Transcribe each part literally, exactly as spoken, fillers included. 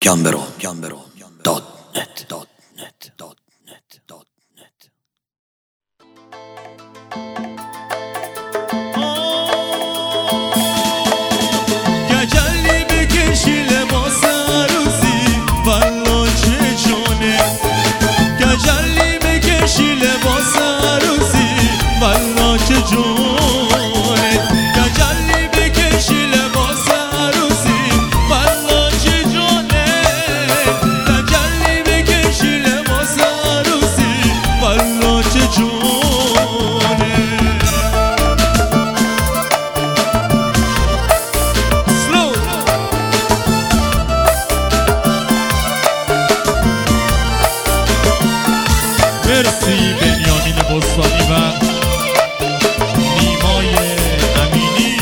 Gambero, Gambero, dot net, dot net, dot net, dot net. گجلی بکشی لباس عروسی والا چه جونه گجلی بکشی لباس عروسی والا چه جونه گجلی بکشی لباس عروسی والا چه جونه گجلی بکشی لباس عروسی والا چه جونه مرسی بنیامین بستانی و نیمای امینی.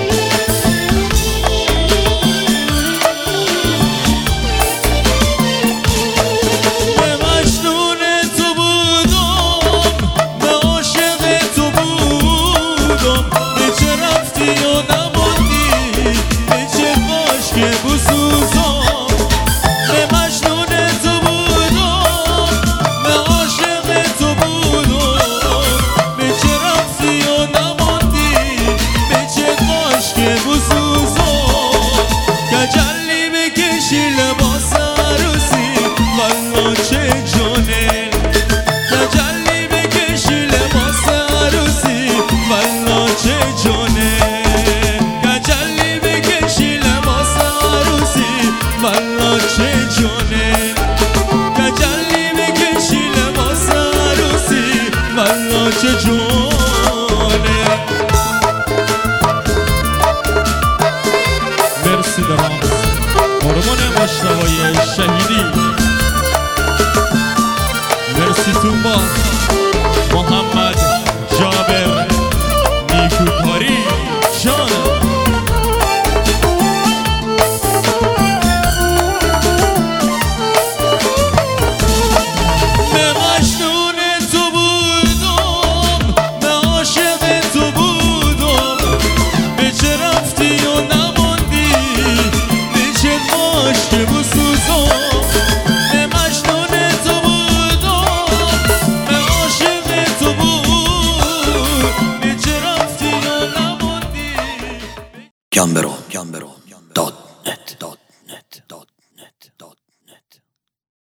به مجنون تو بودم به عاشق تو بودم به چه رفتی و نماندی به چه باش که بسوزم به مجنون تو بودم به عاشق تو بودم به چه رفتی و نماندی به چه باش که بسوزم گجلی بکشی لباس عروسی والا چه جونه گجلی بکشی لباس عروسی والا چه جونه گجلی بکشی لباس عروسی والا چه جونه گجلی بکشی لباس عروسی والا چه جونه مرسی درامز قربان مجتبی شهیدی مرسی تومبا محمد جابر نیکوکاری جانم به مجنون تو بودم به عاشق تو بودم به چه رفتی و نماندی به چه باش که بسوزم به مجنون تو بودم به عاشق تو بود به چه رفتی و نماندی Gambero.